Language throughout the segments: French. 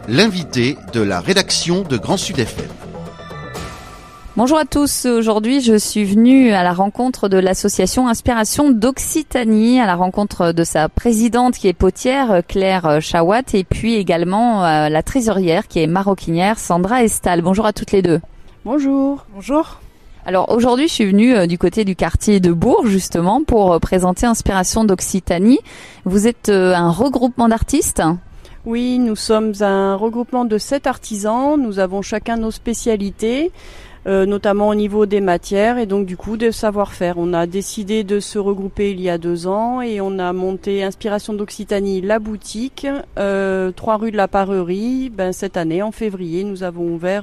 l'invité de la rédaction de Grand Sud FM. Bonjour à tous, aujourd'hui je suis venue à la rencontre de l'association Inspiration d'Occitanie, à la rencontre de sa présidente qui est potière, Claire Chawat, et puis également la trésorière qui est maroquinière, Sandra Estal. Bonjour à toutes les deux. Bonjour. Bonjour. Alors aujourd'hui je suis venue du côté du quartier de Bourg justement pour présenter Inspiration d'Occitanie. Vous êtes un regroupement d'artistes ? Oui, nous sommes un regroupement de 7 artisans, nous avons chacun nos spécialités. Notamment au niveau des matières et donc du coup des savoir-faire. On a décidé de se regrouper il y a 2 ans et on a monté Inspiration d'Occitanie, la boutique, 3 rue de la Parrerie. Cette année, en février, nous avons ouvert.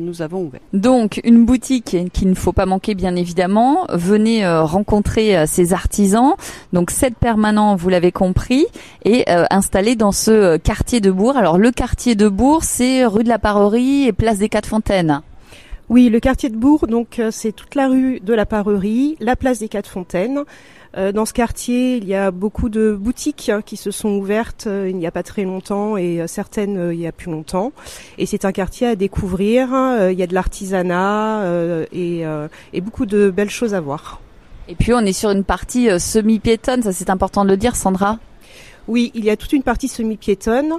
Donc une boutique qu'il ne faut pas manquer bien évidemment. Venez rencontrer ces artisans. Donc 7 permanents, vous l'avez compris, et installés dans ce quartier de Bourg. Alors le quartier de Bourg, c'est rue de la Parrerie et place des Quatre Fontaines. Oui, le quartier de Bourg, donc c'est toute la rue de la Parrerie, la place des Quatre Fontaines. Dans ce quartier, il y a beaucoup de boutiques qui se sont ouvertes il n'y a pas très longtemps et certaines il y a plus longtemps. Et c'est un quartier à découvrir. Il y a de l'artisanat et beaucoup de belles choses à voir. Et puis on est sur une partie semi-piétonne, ça c'est important de le dire, Sandra. Oui, il y a toute une partie semi-piétonne.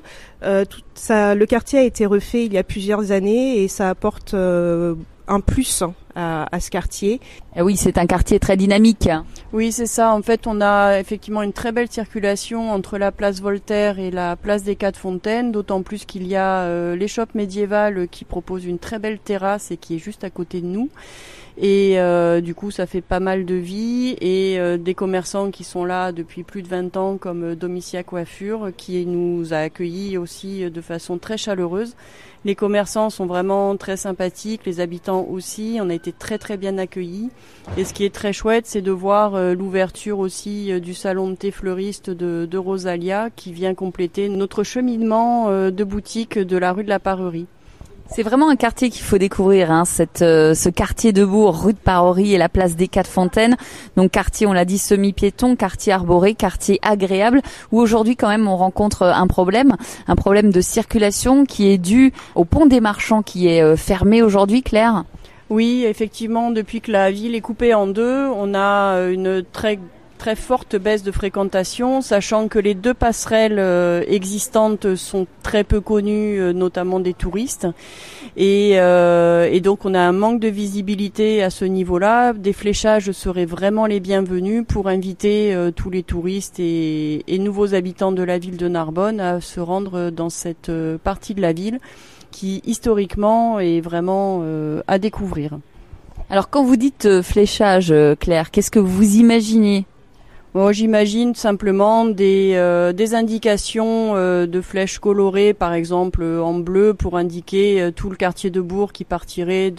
Le quartier a été refait il y a plusieurs années et ça apporte un plus à ce quartier. Et oui, c'est un quartier très dynamique. Oui, c'est ça. En fait, on a effectivement une très belle circulation entre la place Voltaire et la place des Quatre Fontaines, d'autant plus qu'il y a l'échoppe médiévale qui propose une très belle terrasse et qui est juste à côté de nous. Et du coup, ça fait pas mal de vie et des commerçants qui sont là depuis plus de 20 ans comme Domitia Coiffure qui nous a accueillis aussi de façon très chaleureuse. Les commerçants sont vraiment très sympathiques, les habitants aussi. On a été très très bien accueillis. Et ce qui est très chouette, c'est de voir l'ouverture aussi du salon de thé fleuriste de Rosalia qui vient compléter notre cheminement de boutique de la rue de la Parrerie. C'est vraiment un quartier qu'il faut découvrir, hein, ce quartier de Bourg, rue de Parrerie et la place des Quatre Fontaines. Donc quartier, on l'a dit, semi-piéton, quartier arboré, quartier agréable, où aujourd'hui quand même on rencontre un problème de circulation qui est dû au pont des Marchands qui est fermé aujourd'hui, Claire. Oui, effectivement, depuis que la ville est coupée en deux, on a une très forte baisse de fréquentation, sachant que les 2 passerelles existantes sont très peu connues, notamment des touristes. Et donc on a un manque de visibilité à ce niveau-là. Des fléchages seraient vraiment les bienvenus pour inviter tous les touristes et nouveaux habitants de la ville de Narbonne à se rendre dans cette partie de la ville qui historiquement est vraiment à découvrir. Alors quand vous dites fléchage, Claire, qu'est-ce que vous imaginez ? Bon, j'imagine simplement des indications de flèches colorées, par exemple en bleu, pour indiquer tout le quartier de Bourg qui partirait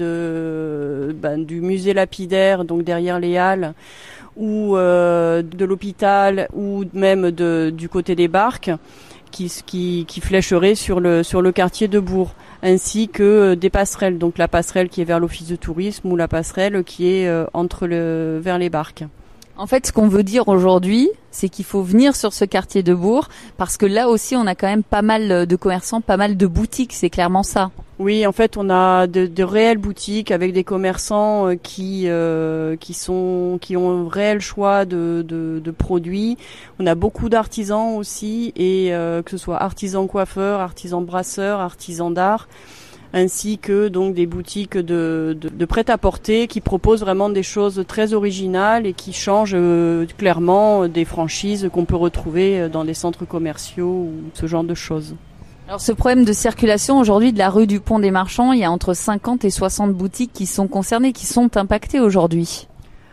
du musée lapidaire, donc derrière les Halles, ou de l'hôpital, ou même du côté des Barques, qui flècherait sur le quartier de Bourg, ainsi que des passerelles, donc la passerelle qui est vers l'office de tourisme ou la passerelle qui est vers les Barques. En fait, ce qu'on veut dire aujourd'hui, c'est qu'il faut venir sur ce quartier de Bourg parce que là aussi, on a quand même pas mal de commerçants, pas mal de boutiques, c'est clairement ça. Oui, en fait, on a de réelles boutiques avec des commerçants qui ont un réel choix de produits. On a beaucoup d'artisans aussi et que ce soit artisans coiffeurs, artisans brasseurs, artisans d'art, ainsi que donc des boutiques de prêt-à-porter qui proposent vraiment des choses très originales et qui changent clairement des franchises qu'on peut retrouver dans des centres commerciaux ou ce genre de choses. Alors ce problème de circulation aujourd'hui de la rue du Pont des Marchands, il y a entre 50 et 60 boutiques qui sont concernées, qui sont impactées aujourd'hui.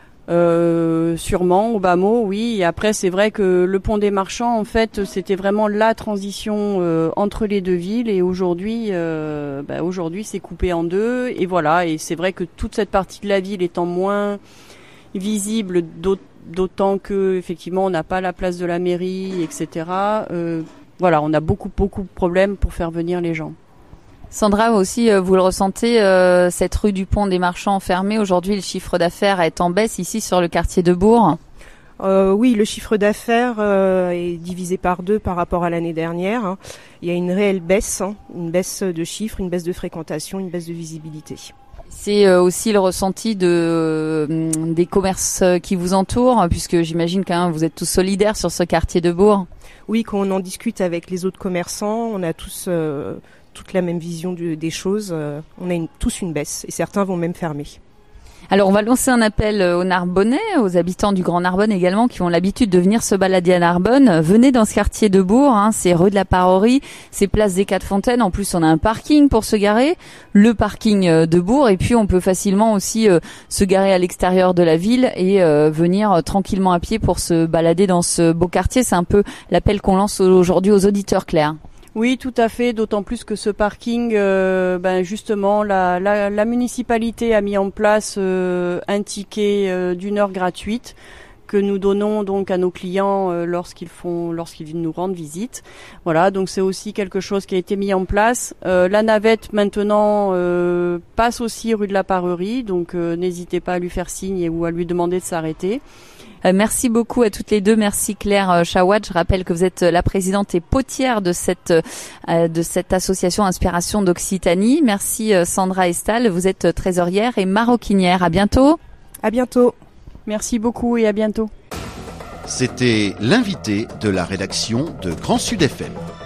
Sûrement au bas mot, oui. Et après, c'est vrai que le pont des Marchands, en fait, c'était vraiment la transition entre les 2 villes. Et aujourd'hui, c'est coupé en 2. Et voilà. Et c'est vrai que toute cette partie de la ville étant moins visible, d'autant que effectivement, on n'a pas la place de la mairie, etc. Voilà, on a beaucoup de problèmes pour faire venir les gens. Sandra, aussi, vous le ressentez, cette rue du Pont des Marchands fermée. Aujourd'hui, le chiffre d'affaires est en baisse ici sur le quartier de Bourg. Oui, le chiffre d'affaires est divisé par 2 par rapport à l'année dernière, hein. Il y a une réelle baisse, hein, une baisse de chiffres, une baisse de fréquentation, une baisse de visibilité. C'est aussi le ressenti des commerces qui vous entourent, puisque j'imagine quand même vous êtes tous solidaires sur ce quartier de Bourg. Oui, quand on en discute avec les autres commerçants, on a tous toute la même vision des choses. On a tous une baisse et certains vont même fermer. Alors on va lancer un appel aux Narbonnais, aux habitants du Grand Narbonne également, qui ont l'habitude de venir se balader à Narbonne. Venez dans ce quartier de Bourg, hein, c'est rue de la Parorie, c'est place des Quatre Fontaines. En plus on a un parking pour se garer, le parking de Bourg, et puis on peut facilement aussi se garer à l'extérieur de la ville et venir tranquillement à pied pour se balader dans ce beau quartier. C'est un peu l'appel qu'on lance aujourd'hui aux auditeurs, Claire. Oui, tout à fait, d'autant plus que ce parking, justement, la municipalité a mis en place un ticket d'1 heure gratuite que nous donnons donc à nos clients lorsqu'ils nous rendent visite. Voilà, donc c'est aussi quelque chose qui a été mis en place. La navette maintenant passe aussi rue de la Parorie, donc n'hésitez pas à lui faire signe ou à lui demander de s'arrêter. Merci beaucoup à toutes les deux. Merci Claire Chawad. Je rappelle que vous êtes la présidente et potière de cette association Inspiration d'Occitanie. Merci Sandra Estal. Vous êtes trésorière et maroquinière. À bientôt. À bientôt. Merci beaucoup et à bientôt. C'était l'invité de la rédaction de Grand Sud FM.